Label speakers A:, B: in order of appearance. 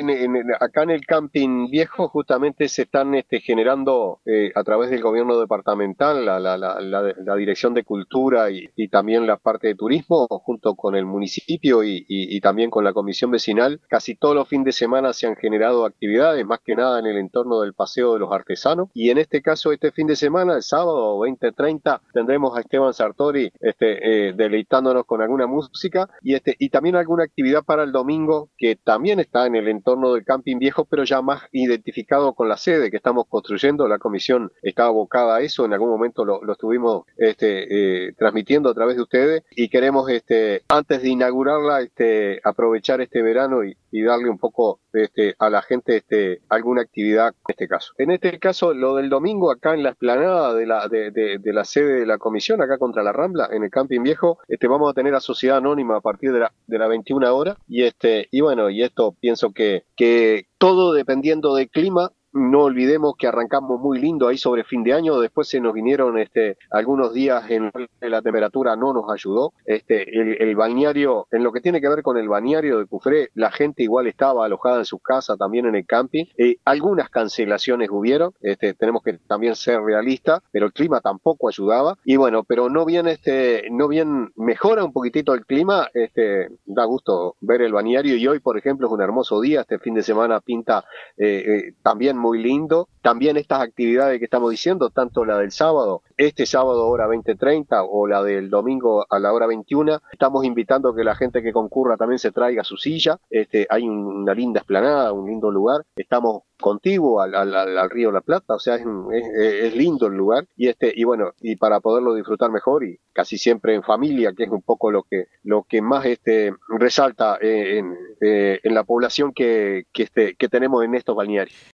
A: acá en el camping viejo justamente se están generando a través del gobierno departamental, la Dirección de Cultura y también la parte de turismo, junto con el municipio y también con la comisión vecinal, casi todos los fines de semana se han generado actividades, más que nada en el entorno del Paseo de los Artesanos. Y en este caso, este fin de semana, el sábado 20:30, tendremos a Esteban Sartori deleitándonos con alguna música y también alguna actividad para el domingo que también está en el entorno del camping viejo, pero ya más identificado con la sede que estamos construyendo. La comisión está abocada a eso, en algún momento lo estuvimos transmitiendo a través de ustedes y queremos antes de inaugurarla aprovechar este verano y darle un poco a la gente alguna actividad en este caso. En este caso, lo del domingo acá en la explanada de la sede de la comisión, acá contra la Rambla, en el camping viejo, vamos a tener a Sociedad Anónima a partir de la 21 horas y bueno, y esto pienso que todo dependiendo del clima. No olvidemos que arrancamos muy lindo ahí sobre fin de año, después se nos vinieron algunos días en que la temperatura no nos ayudó. El balneario, en lo que tiene que ver con el balneario de Cufré, la gente igual estaba alojada en sus casas, también en el camping. Algunas cancelaciones hubieron, tenemos que también ser realistas, pero el clima tampoco ayudaba. Y bueno, pero no bien mejora un poquitito el clima, da gusto ver el balneario y hoy, por ejemplo, es un hermoso día, este fin de semana pinta también muy lindo. También estas actividades que estamos diciendo, tanto la del sábado, este sábado hora 20:30 o la del domingo a la hora 21, estamos invitando a que la gente que concurra también se traiga su silla. Hay una linda explanada, un lindo lugar. Estamos contiguo al río La Plata, o sea, es lindo el lugar y bueno, y para poderlo disfrutar mejor y casi siempre en familia, que es un poco lo que más resalta en la población que tenemos en estos balnearios.